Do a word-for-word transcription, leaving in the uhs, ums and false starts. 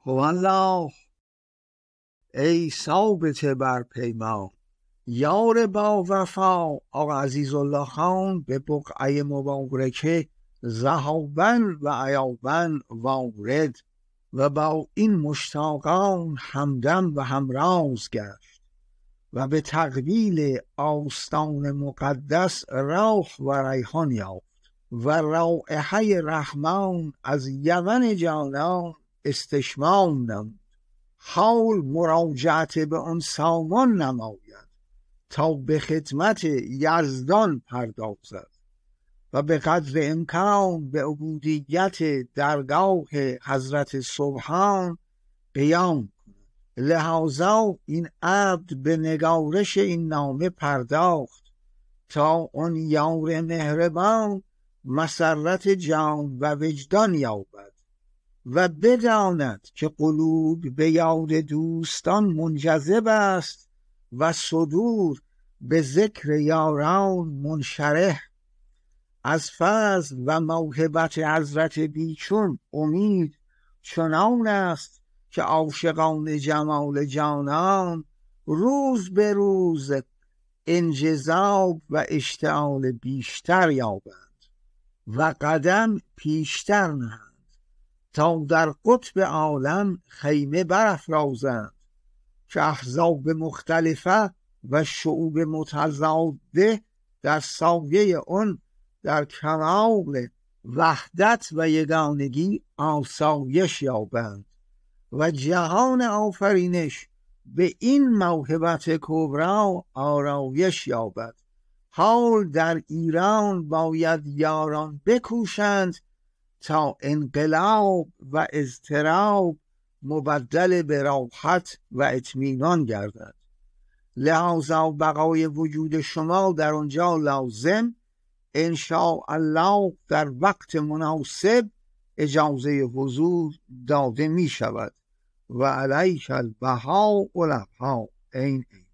والله ای ثابت بر پیما، یار با وفا آقا عزیزالله خان به بقعه مبارکه ذهابا و ایابا وارد و با این مشتاقان همدم و همراز گشت و به تقبیل آستان مقدس روح و ریحان یافت و رایحه رحمان از یمن جانان استشمام نمود. حال مراجعت به آن سامان نماید تا به خدمت یزدان پردازد و به قدر امکان به عبودیت درگاه حضرت سبحان قیام کند. لحاظا این عبد به نگارش این نامه پرداخت تا آن یار مهربان مسرت جان و وجدان یابد و بداند که قلوب به یاد دوستان منجذب است و صدور به ذکر یاران منشرح. از فضل و موهبت حضرت بیچون امید چنان است که عاشقان جمال جانان روز به روز انجذاب و اشتعال بیشتر یابند و قدم پیشتر نهند تا در قطب عالم خیمه برافرازند که احزاب مختلفه و شعوب متضاده در سایه آن در کمال وحدت و یگانگی آسایش یابند و جهان آفرینش به این موهبت کبری آرایش یابد. حال در ایران باید یاران بکوشند تا انقلاب و اضطراب مبدل به راحت و اطمینان گردد. لحاظا بقای وجود شما در آنجا لازم، ان شاء الله در وقت مناسب اجازه حضور داده می شود و علیک البها و الابها. این